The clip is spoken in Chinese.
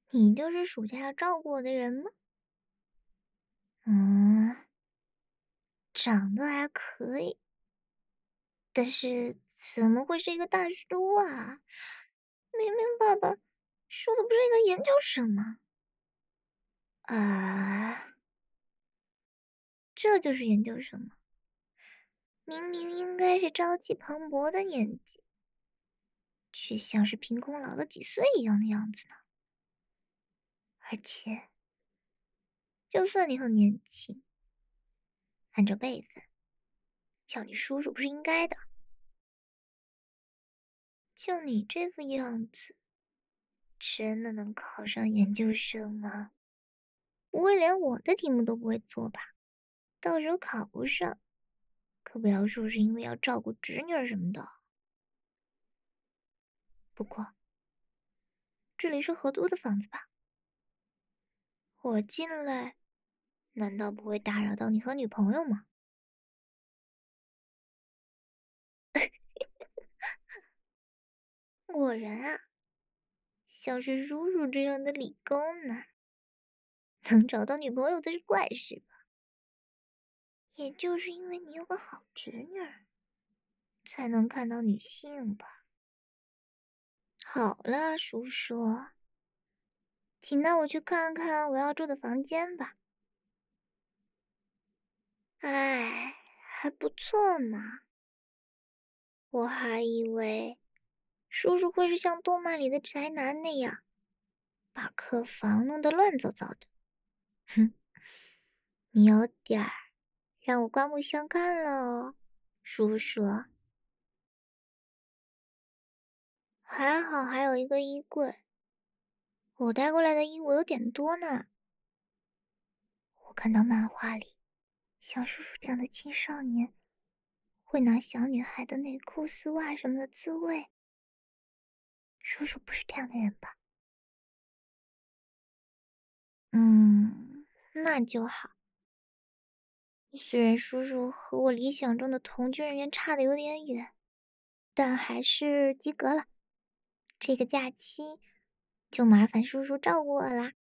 你就是暑假要照顾我的人吗？嗯，长得还可以，但是怎么会是一个大叔啊？明明爸爸说的不是一个研究生吗？啊，这就是研究生吗？明明应该是朝气蓬勃的年纪，却像是凭空老了几岁一样的样子呢。而且，就算你很年轻，按照辈分叫你叔叔不是应该的。就你这副样子，真的能考上研究生吗？不会连我的题目都不会做吧？到时候考不上，可不要说是因为要照顾侄女儿什么的。不过这里是合租的房子吧？我进来，难道不会打扰到你和女朋友吗？果然啊，像是叔叔这样的理工男，能找到女朋友才是怪事吧？也就是因为你有个好侄女儿，才能看到女性吧？好了，叔叔，请带我去看看我要住的房间吧。哎，还不错嘛。我还以为叔叔会是像动漫里的宅男那样，把客房弄得乱糟糟的。哼，你有点儿让我刮目相看了哦，叔叔。还好还有一个衣柜，我带过来的衣物有点多呢。我看到漫画里，像叔叔这样的青少年，会拿小女孩的内裤、丝袜什么的自慰。叔叔不是这样的人吧？那就好。虽然叔叔和我理想中的同居人员差的有点远，但还是及格了。这个假期就麻烦叔叔照顾我啦。